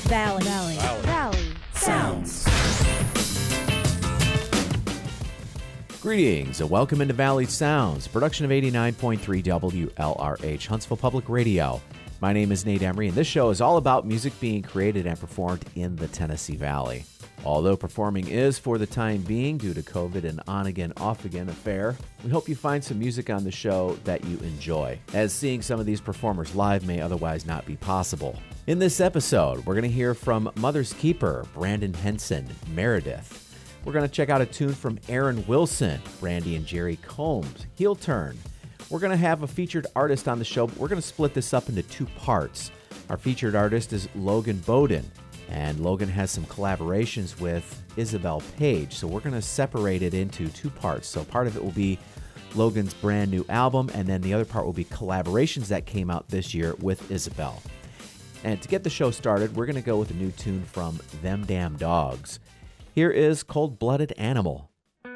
Valley Sounds. Greetings and welcome into Valley Sounds, production of 89.3 WLRH, Huntsville Public Radio. My name is Nate Emery, and this show is all about music being created and performed in the Tennessee Valley. Although performing is, for the time being, due to COVID and on-again, off-again affair, we hope you find some music on the show that you enjoy, as seeing some of these performers live may otherwise not be possible. In this episode, we're going to hear from Mother's Keeper, Brandon Henson, Meredith. We're going to check out a tune from Aaron Wilson, Brandy and Jerry Combs, Heel Turn. We're going to have a featured artist on the show, but we're going to split this up into two parts. Our featured artist is Logan Bowden, and Logan has some collaborations with Isabel Page, so we're going to separate it into two parts. So part of it will be Logan's brand new album, and then the other part will be collaborations that came out this year with Isabel. And to get the show started, we're going to go with a new tune from Them Damn Dogs. Here is Cold-Blooded Animal.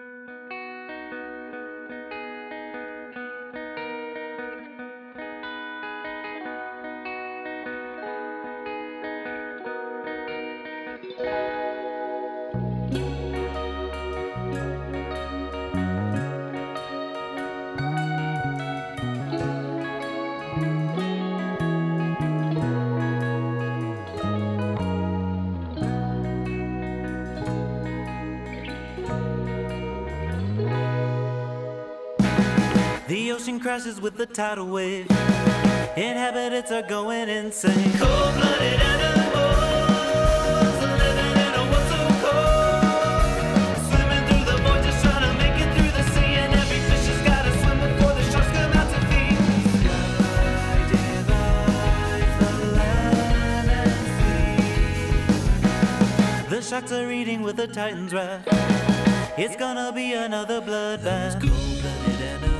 The ocean crashes with the tidal wave. Inhabitants are going insane. Cold-blooded animals living in a world so cold. Swimming through the void, just trying to make it through the sea. And every fish has got to swim before the sharks come out to feed. Sky divides the land and sea. The sharks are eating with the titan's wrath. It's gonna be another bloodbath. Cold-blooded animals.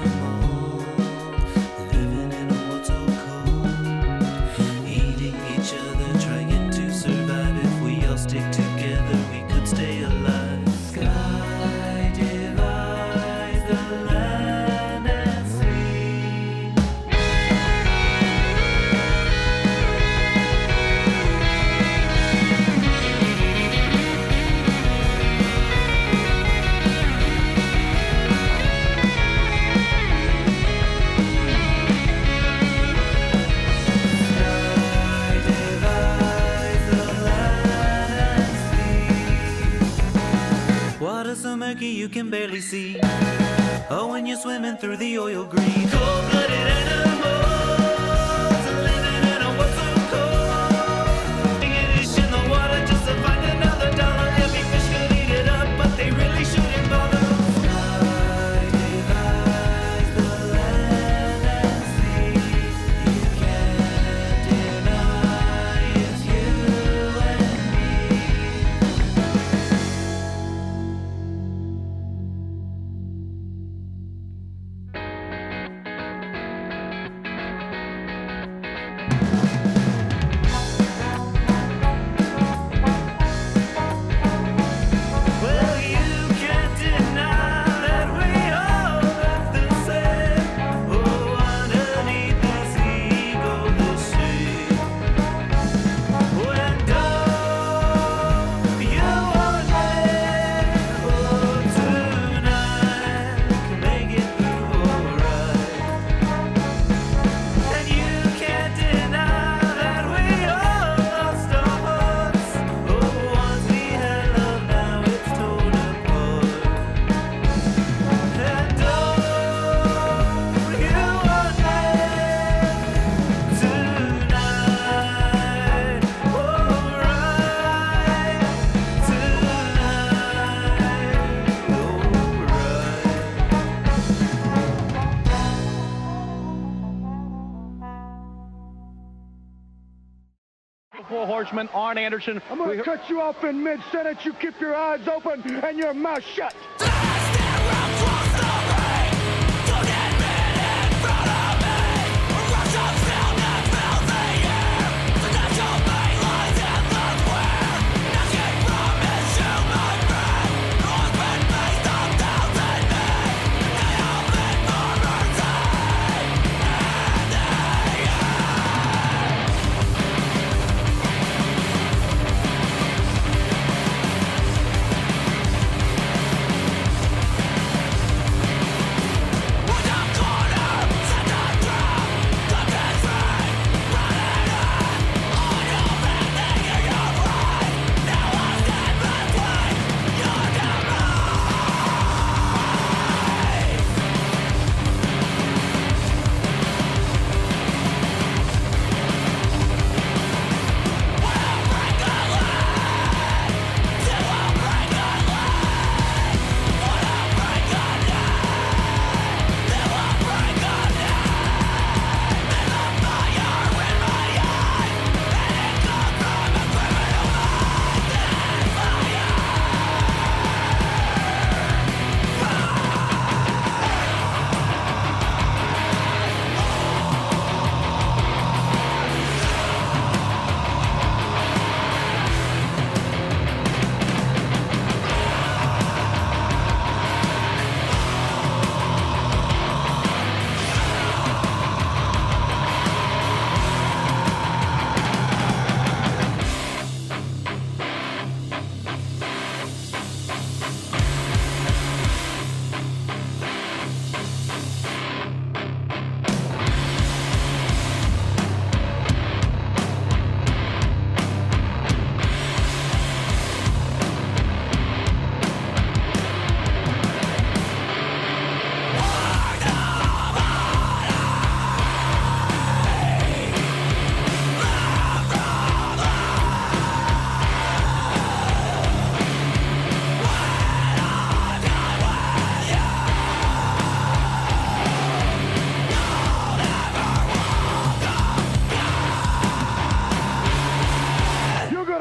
Stick together, we could stay alive. Sky divides the land and sea. So murky you can barely see. Oh, when you're swimming through the oil green. Cold-blooded animals living in a world so cold. Being a dish in the water just to find another dollar. Every fish could eat it up, but they really shouldn't bother. Sky divides the land and sea. You can't deny it's you and me. Four Horsemen, Arn Anderson. I'm going to cut you off in mid-sentence. You keep your eyes open and your mouth shut.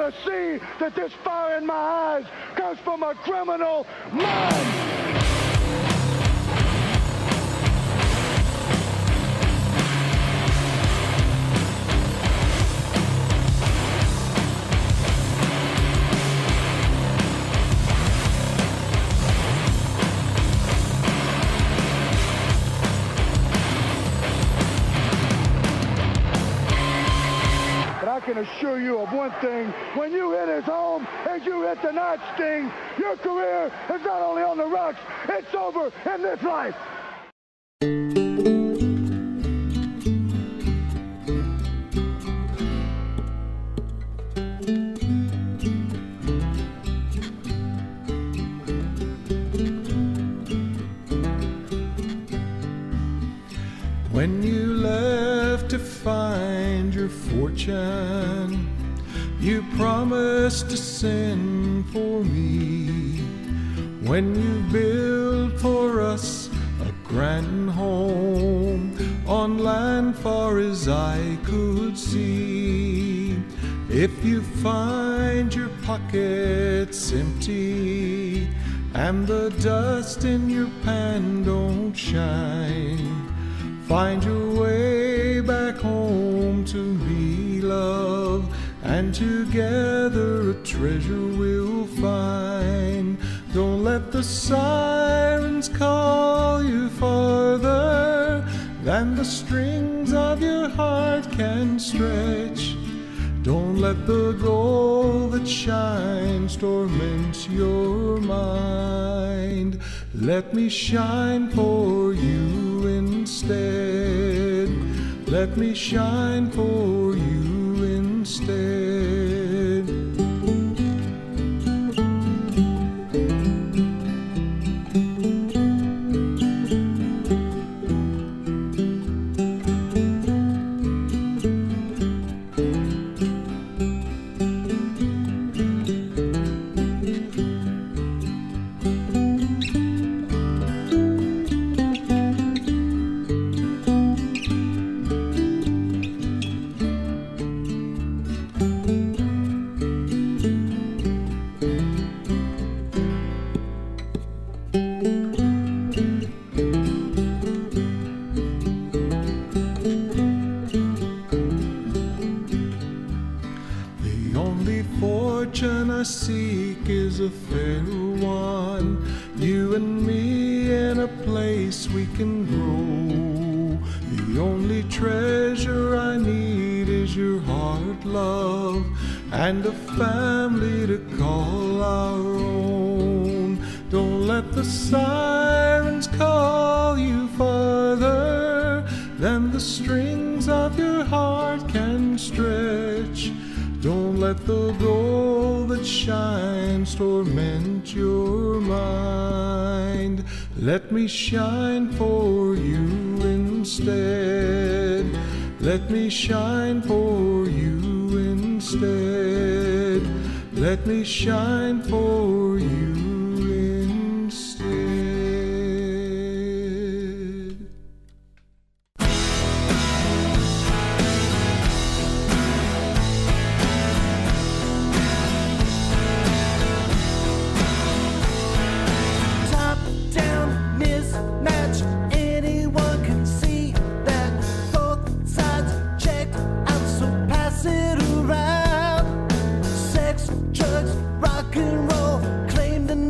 to see that this fire in my eyes comes from a criminal mind. I can assure you of one thing: when you hit his home as you hit the nightstick, your career is not only on the rocks, it's over in this life. When you left to find your fortune, you promised to send for me. When you built for us a grand home on land far as I could see, if you find your pockets empty and the dust in your pan don't shine, find your way back home to me, love, and together a treasure we'll find. Don't let the sirens call you farther than the strings of your heart can stretch. Don't let the gold that shines torment your mind. Let me shine for you instead. Let me shine for you instead. I seek is a fair one, you and me in a place we can grow. The only treasure I need is your heart, love, and a family to call our own. Don't let the sirens call you farther than the strings of your heart can stretch. Don't let the gold that shines torment your mind. Let me shine for you instead. Let me shine for you instead. Let me shine for you instead. Drugs, rock and roll, claim the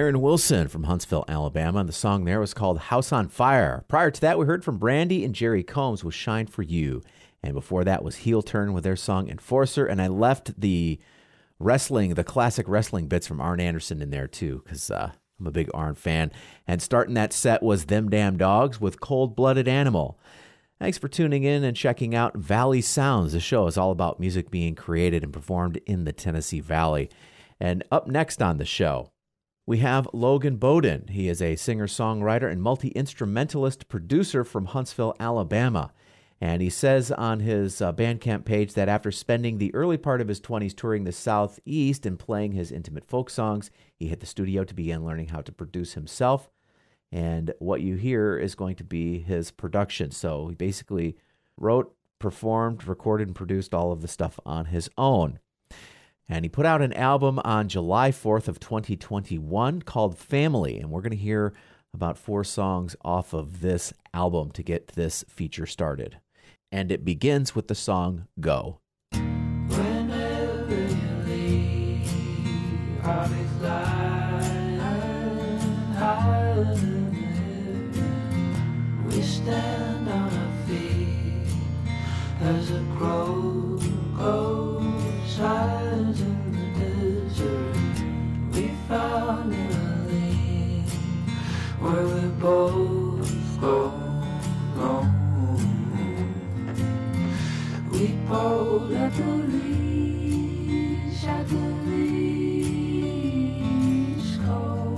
Aaron Wilson from Huntsville, Alabama, and the song there was called House on Fire. Prior to that, we heard from Brandy and Jerry Combs with Shine for You. And before that was Heel Turn with their song Enforcer. And I left the classic wrestling bits from Arn Anderson in there too, because I'm a big Arn fan. And starting that set was Them Damn Dogs with Cold Blooded Animal. Thanks for tuning in and checking out Valley Sounds. The show is all about music being created and performed in the Tennessee Valley. And up next on the show, we have Logan Bowden. He is a singer-songwriter and multi-instrumentalist producer from Huntsville, Alabama. And he says on his Bandcamp page that after spending the early part of his 20s touring the Southeast and playing his intimate folk songs, he hit the studio to begin learning how to produce himself. And what you hear is going to be his production. So he basically wrote, performed, recorded, and produced all of the stuff on his own. And he put out an album on July 4th of 2021 called Family. And we're going to hear about 4 songs off of this album to get this feature started. And it begins with the song Go. Whenever you leave, I'll be flying higher than heaven. We stand on our feet as a crow goes hides in the desert. We found a lane where we both go home. We pulled at the leash go.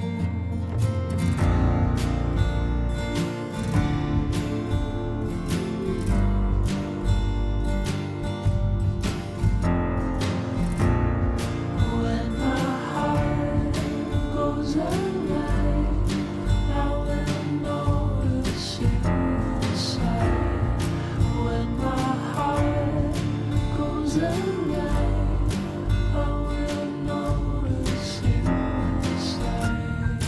When my heart goes alive, I will notice you inside. When my heart goes alive, I will notice you inside.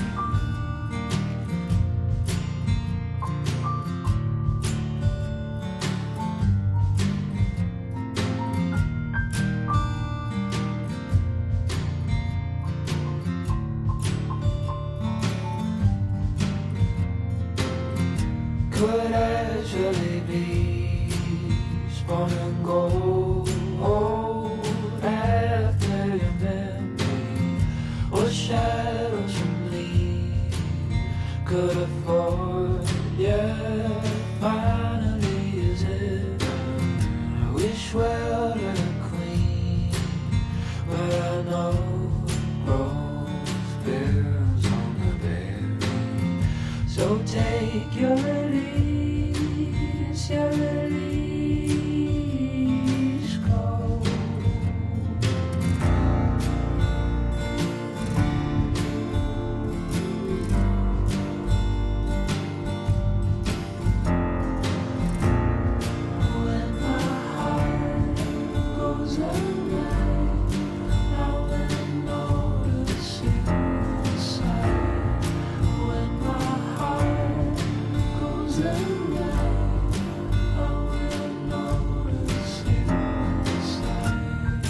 Could actually be spun and gold after your memory, or shadows from leaves could afford. Yeah, finally is it. I wish well to the queen, but I know rose bears on the berry. So take your release, your release, go. When my heart goes alive, I will notice you inside. When my heart goes alive, I will notice you inside.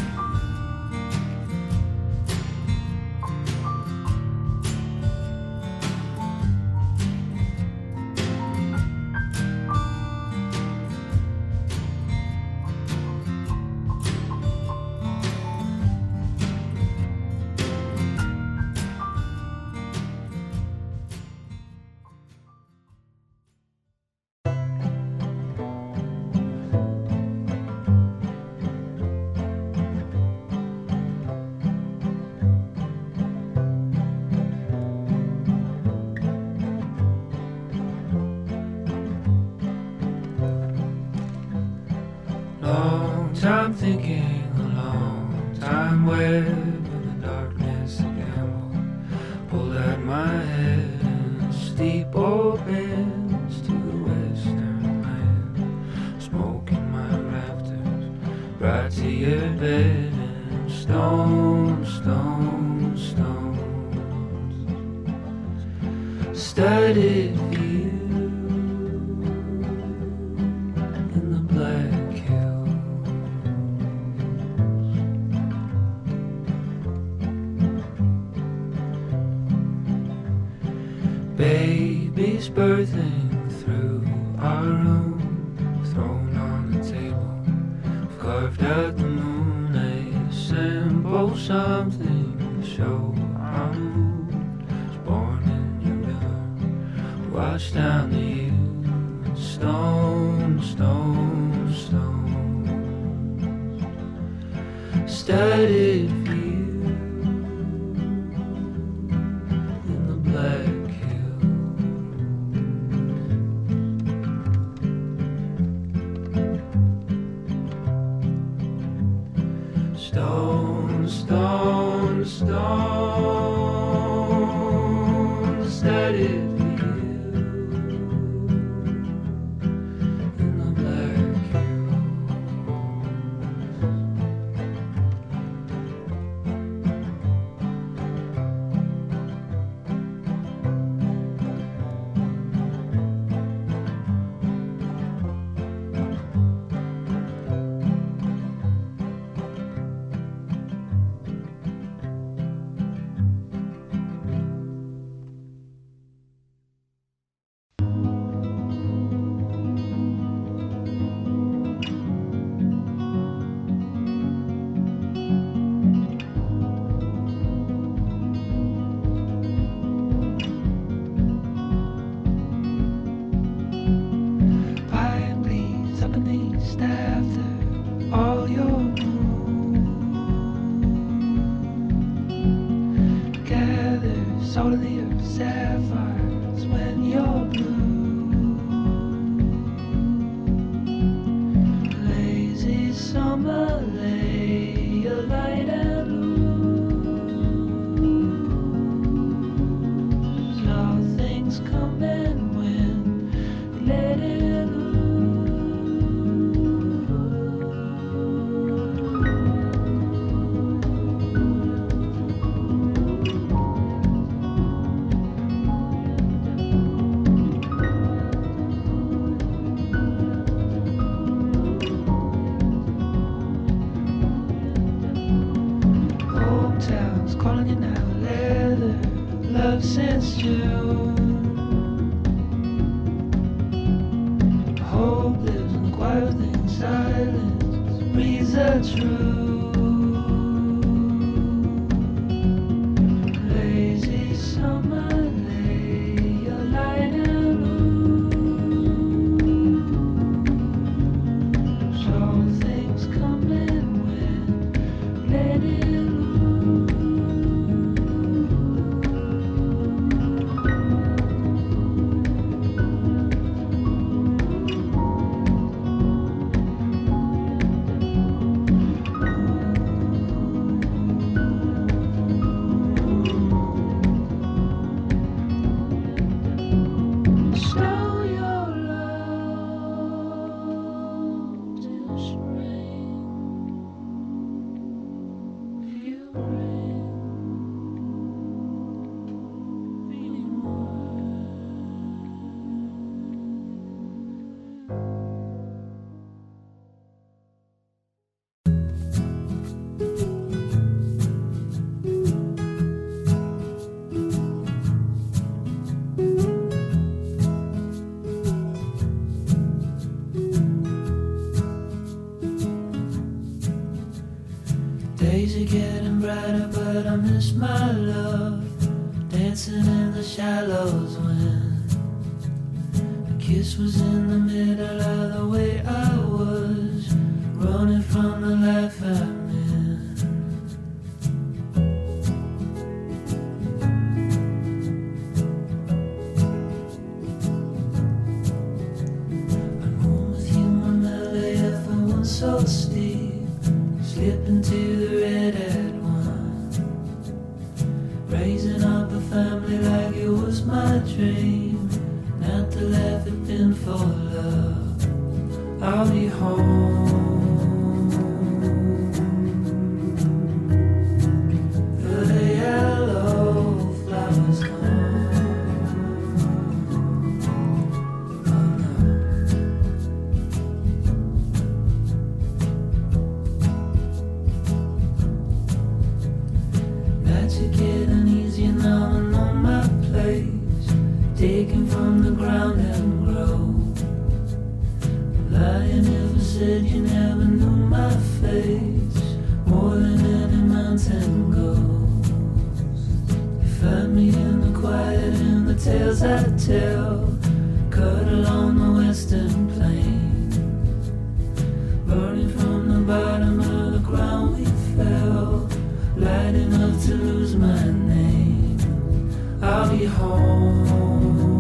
Long time thinking, a long time web in the darkness again. Pulled out my head and steep old bends to the western land. Smoke in my rafters, bright tiered bed and stone, stone, stones. Studied view in the Black Hills. beast birthing through our room, thrown on the table. We've carved out the moon, a symbol, something to show our mood. Was born in your river, washed down to you. Stone, stone, stone, studded view in the black hill. Stone, stone, stone, studded since June. Hope lives in the quiet within silence, breathes the truth. Lazy summer, lay your light and loose. All things come and went, let it days are getting brighter, but I miss my love, dancing in the shallows when a kiss was in the middle of the way I was, running from the life I'm in. I'm home with you, my melody, if I want so steep, slip into the red-eyed one, raising up a family like it was my dream, not to laugh at been for love. I'll be home. The yellow flowers come. Oh no. Nights are getting easier now and on my place, taken from from the ground and grow. Lying never said you never knew my face more than any mountain ghost. You find me in the quiet in the tales I tell, cut along the western plain, burning from the bottom of the ground we fell, light enough to lose my name. I'll be home.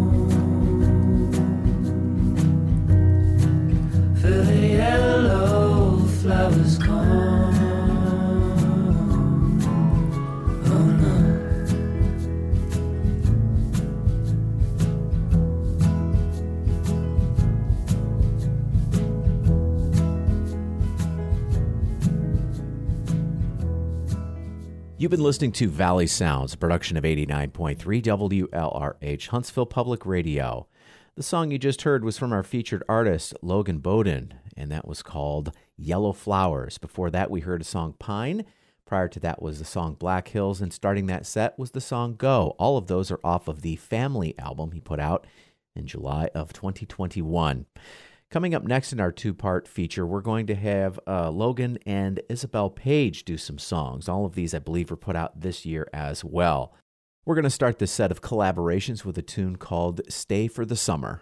Feel the yellow flowers come. Oh no. You've been listening to Valley Sounds, a production of 89.3 WLRH, Huntsville Public Radio. The song you just heard was from our featured artist, Logan Bowden, and that was called Yellow Flowers. Before that, we heard a song, Pine. Prior to that was the song Black Hills, and starting that set was the song Go. All of those are off of the Family album he put out in July of 2021. Coming up next in our two-part feature, we're going to have Logan and Isabel Page do some songs. All of these, I believe, were put out this year as well. We're going to start this set of collaborations with a tune called Stay for the Summer.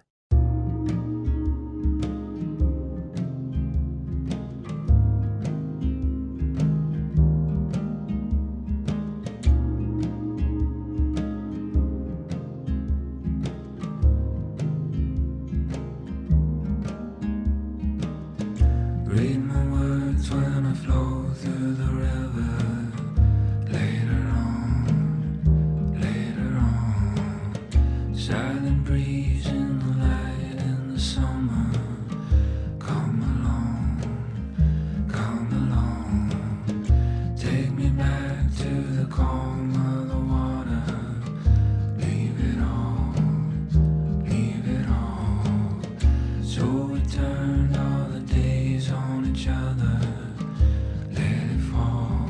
Read my words when I flow through the river. Later on, silent breeze in the light in the summer. Come along, take me back to the calm of the water. Leave it all. So we turned all the days on each other. Let it fall.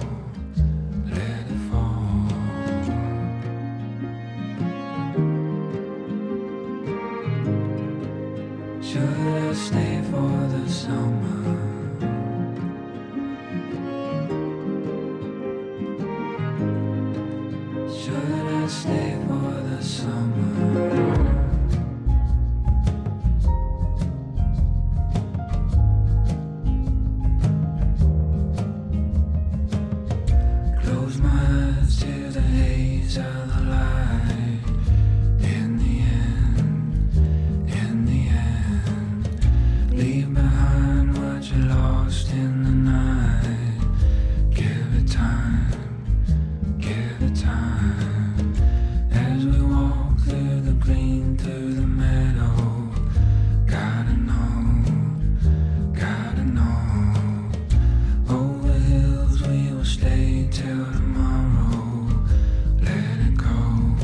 Should I stay for the summer? Should I stay for the summer? Close my eyes to the haze of the light. In the end, leave behind what you lost in the night. Give it time. As we walk through the green, through the meadow, gotta know. Over hills we will stay till tomorrow. Let it go.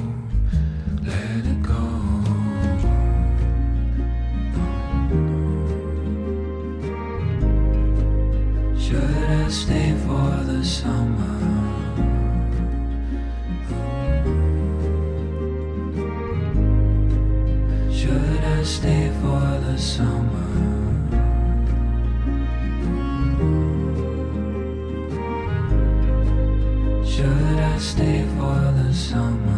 Should I stay for the summer? Should I stay for the summer? Should I stay for the summer?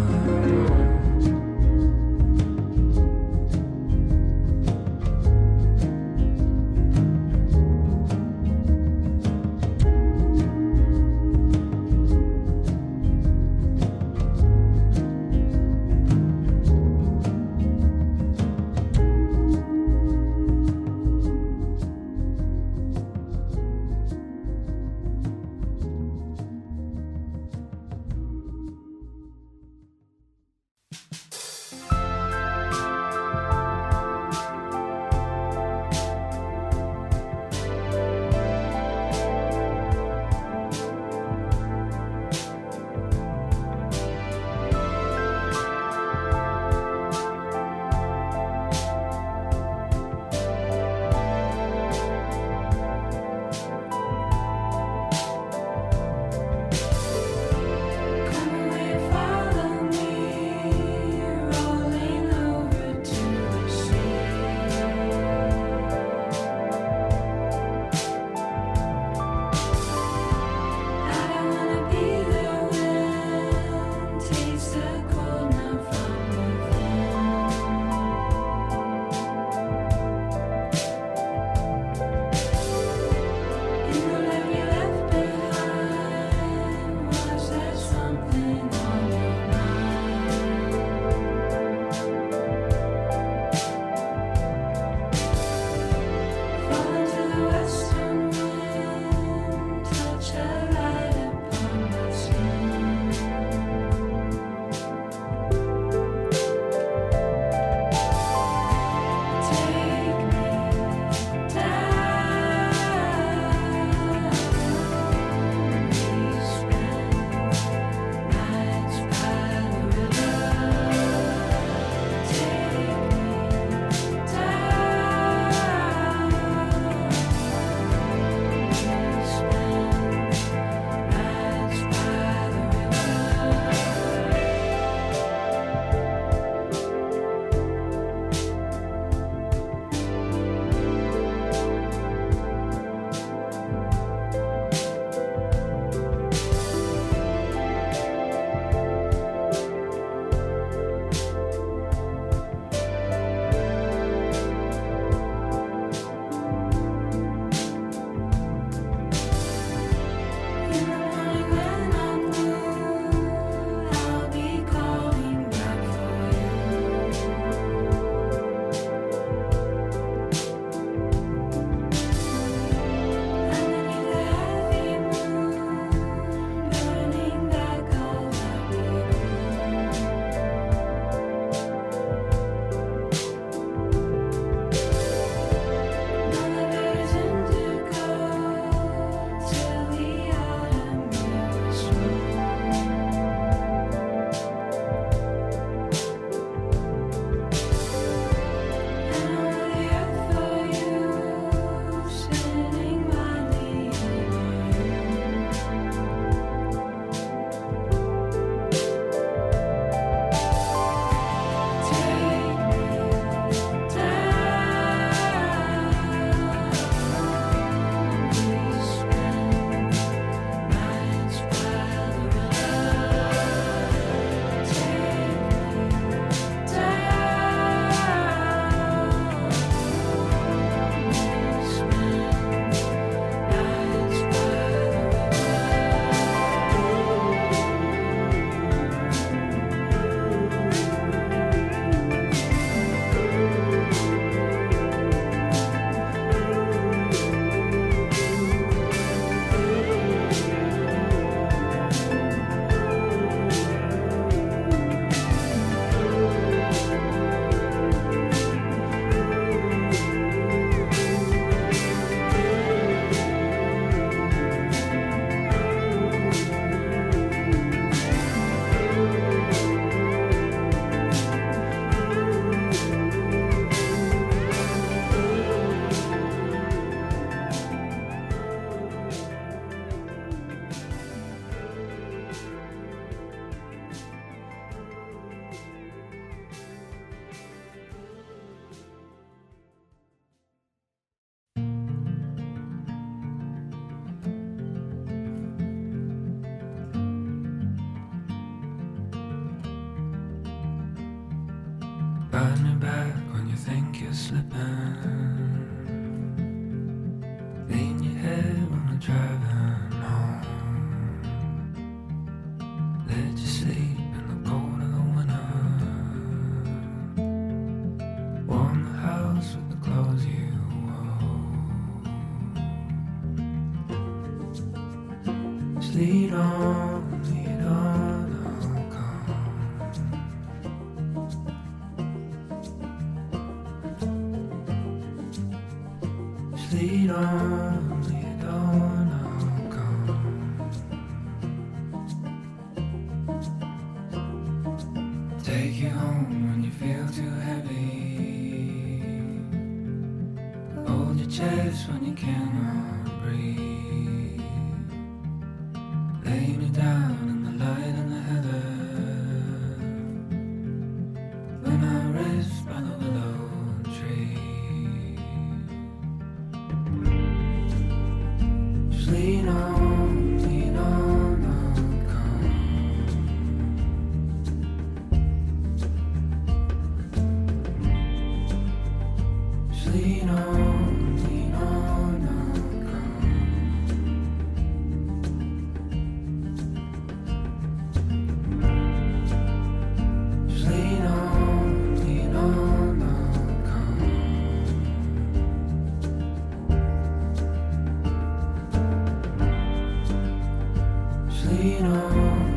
Ride me back when you think you're slipping. Lean your head when we're driving home. Let you sleep in the cold of the winter. Warm the house with the clothes you wore. Sleep on, lead on, I'll come. Lead on, I'll come. Take you home when you feel too heavy. Hold your chest when you cannot breathe. Lay me down in the light and the heather. When I rest by the willow tree. Lean on, I'll come. Just lean on, I'll come. Just lean on, I'll come. Lean on,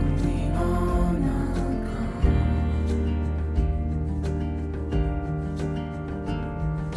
I'll come.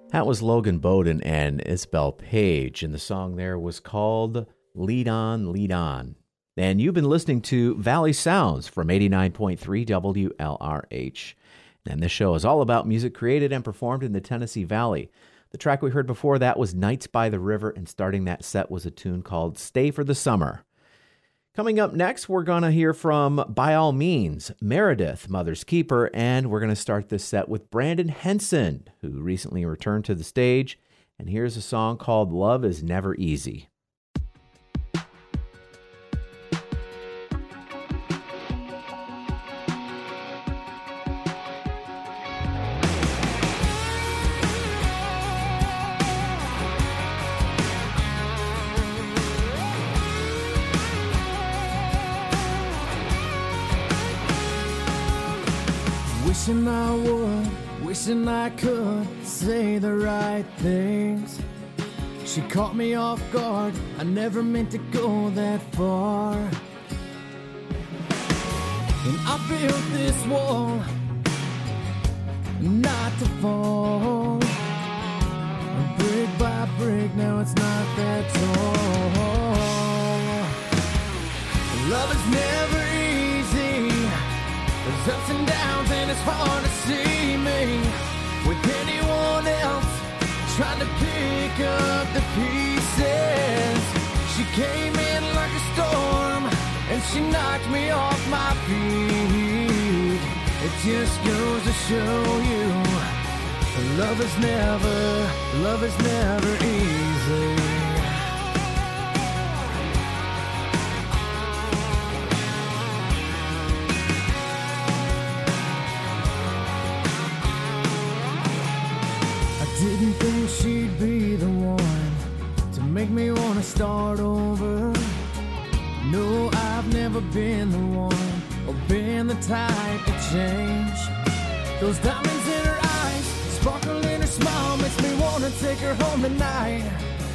That was Logan Bowden and Isabel Page, and the song there was called Lead On, Lead On. And you've been listening to Valley Sounds from 89.3 WLRH. And this show is all about music created and performed in the Tennessee Valley. The track we heard before that was Nights by the River, and starting that set was a tune called Stay for the Summer. Coming up next, we're going to hear from By All Means, Meredith, Mother's Keeper, and we're going to start this set with Brandon Henson, who recently returned to the stage. And here's a song called Love Is Never Easy. Wishing I would, wishing I could say the right things. She caught me off guard, I never meant to go that far. And I built this wall, not to fall. Brick by brick, now it's not that tall. Love is never easy. There's ups and downs and it's hard to see me with anyone else trying to pick up the pieces. She came in like a storm and she knocked me off my feet. It just goes to show you love is never easy. Didn't think she'd be the one to make me want to start over. No, I've never been the one or been the type to change. Those diamonds in her eyes, sparkle in her smile, makes me want to take her home tonight.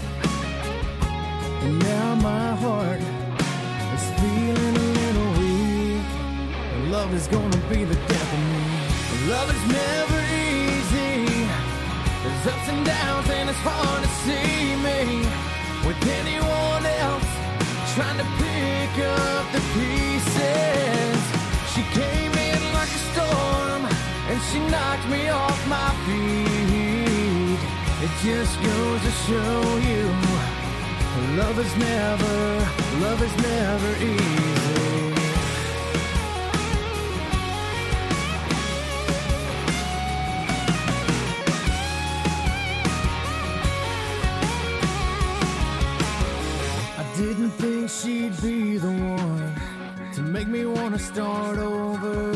And now my heart is feeling a little weak. Love is gonna be the death of me. Love is never easy. There's ups and downs and it's hard to see me with anyone else trying to pick up the pieces. She came in like a storm and she knocked me off my feet. It just goes to show you love is never easy. Didn't think she'd be the one to make me want to start over.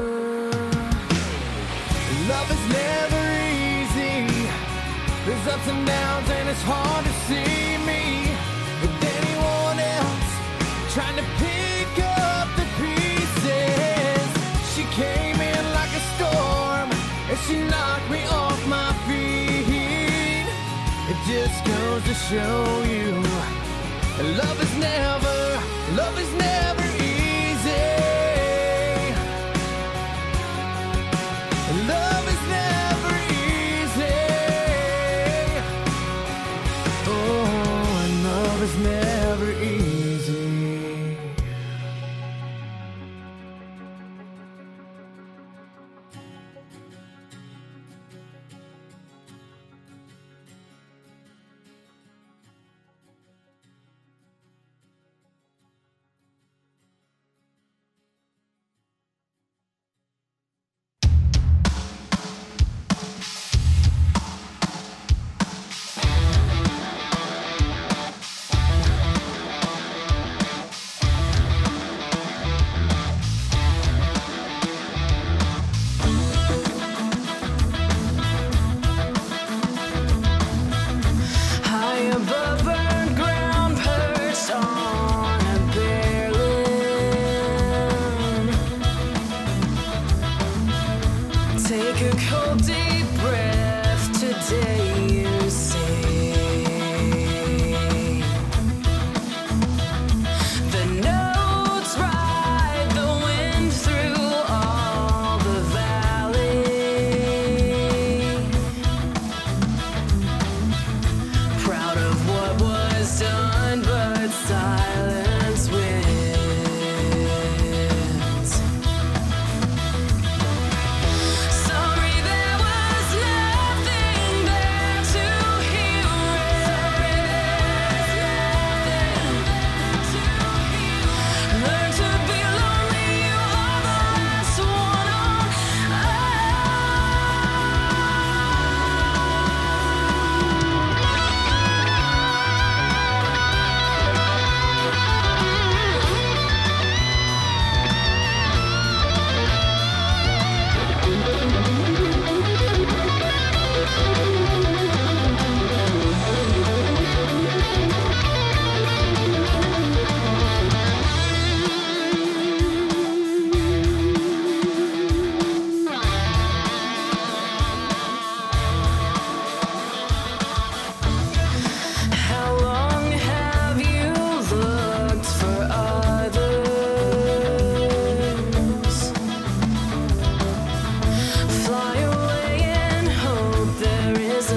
Love is never easy. There's ups and downs and it's hard to see me with anyone else trying to pick up the pieces. She came in like a storm and she knocked me off my feet. It just goes to show you love is never easy. Love is never easy. Oh, and love is never easy.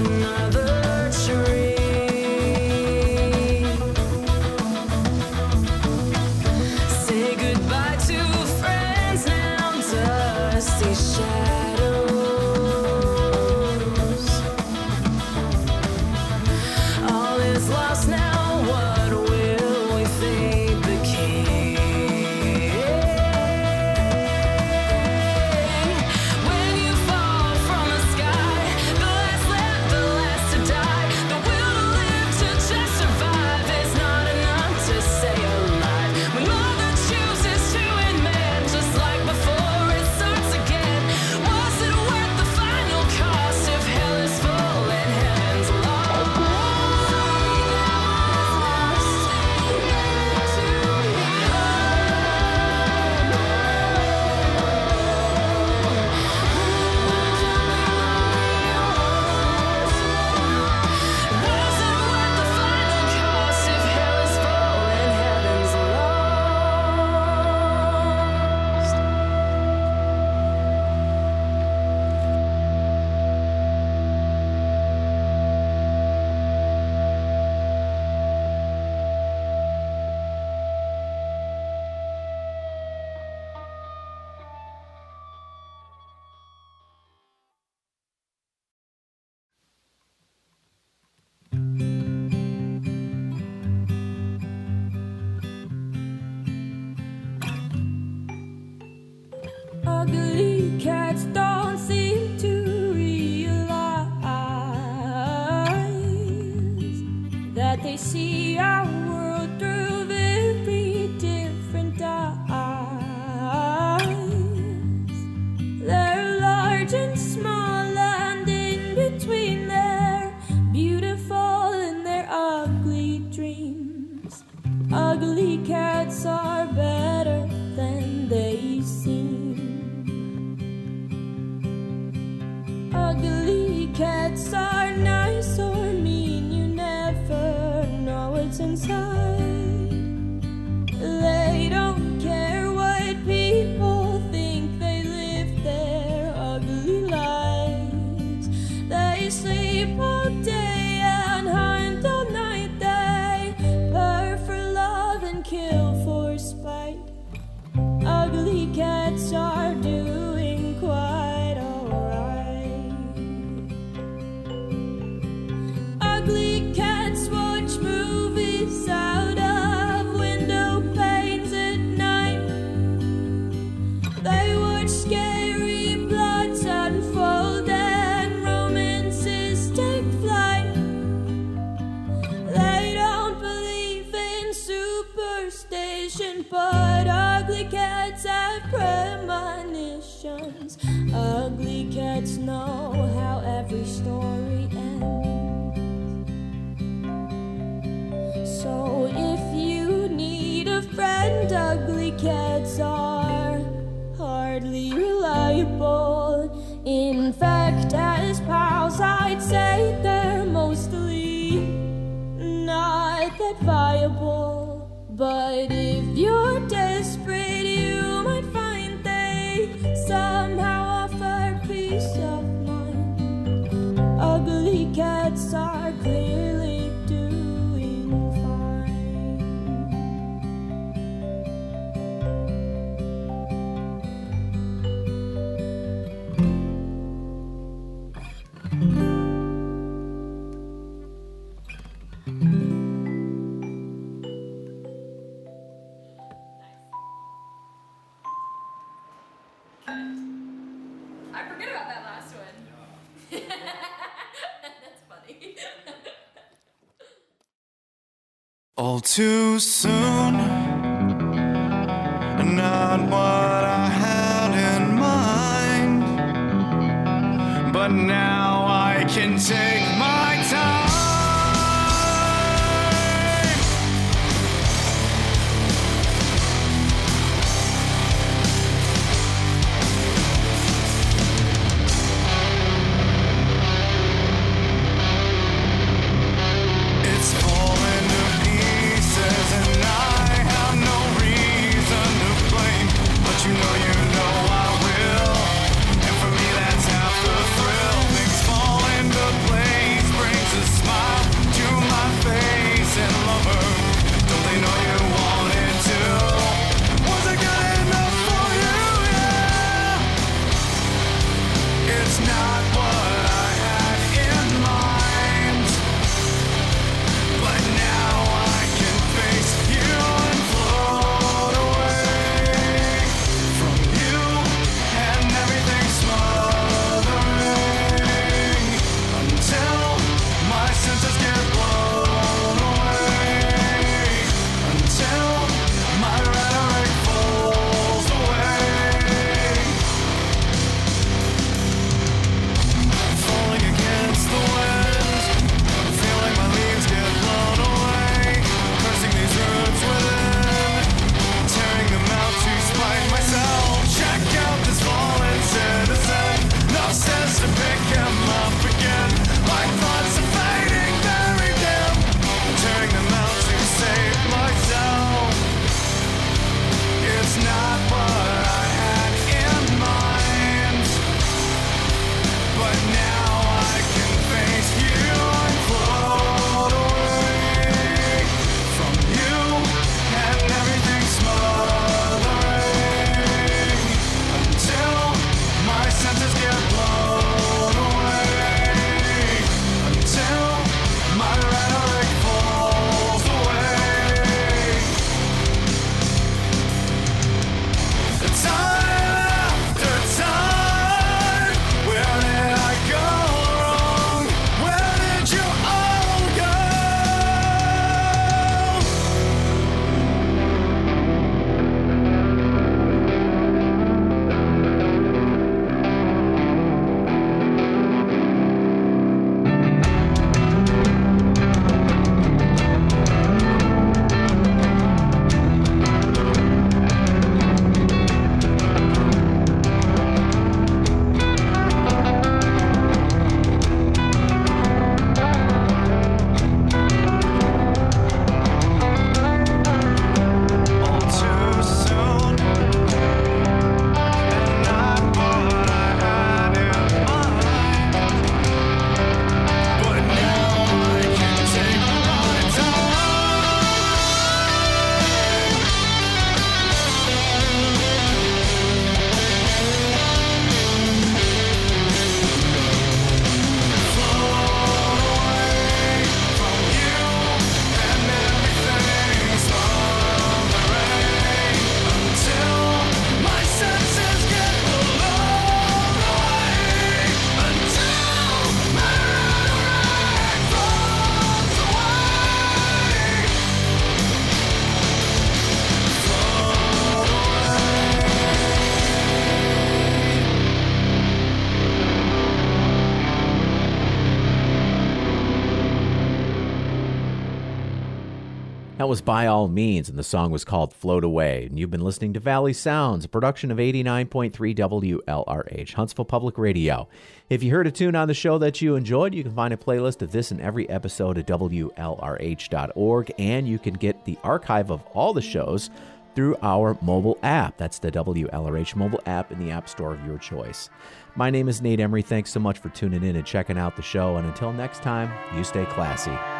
another tree. Say goodbye to friends now, dusty shadows. All is lost now, what will we think became? When you fall from the sky, the last left, the last to die, the will to live to just survive is not enough to stay alive. When mother chooses to end man, just like before it starts again. Was it worth the final cost if hell is full and heaven's lost? Was it worth the final cost if hell is full and heaven's lost? Ugly cats don't seem to realize that they see our world through very different eyes. They're large and small, and in between they're beautiful in their ugly dreams. Ugly cats are better than they seem. Ugly cats are nice or mean, you never know what's inside. They don't care what people think, they live their ugly lives. They sleep all day and hunt all night. They purr for love and kill for spite. Ugly cats are doing quite alright. Ugly cats watch movies out of window panes at night. They watch scary plots unfold and romances take flight. They don't believe in superstition, but ugly cats have premonitions. Ugly cats know how every story ends. So if you need a friend, ugly cats are hardly reliable. In fact, as pals, I'd say they're mostly not that viable. But if you're desperate, you might find they somehow offer peace of mind. Ugly cats are clearly doing fine. I forget about that last one. That's funny. All too soon, not what I had in mind, but now I can take my time. It's falling to pieces and I have no reason to blame, but you know I will, and for me that's half the thrill. Things fall into place That was By All Means, and the song was called Float Away. And you've been listening to Valley Sounds, a production of 89.3 WLRH, Huntsville Public Radio. If you heard a tune on the show that you enjoyed, you can find a playlist of this and every episode at WLRH.org, and you can get the archive of all the shows through our mobile app. That's the WLRH mobile app in the App Store of your choice. My name is Nate Emery. Thanks so much for tuning in and checking out the show. And until next time, you stay classy.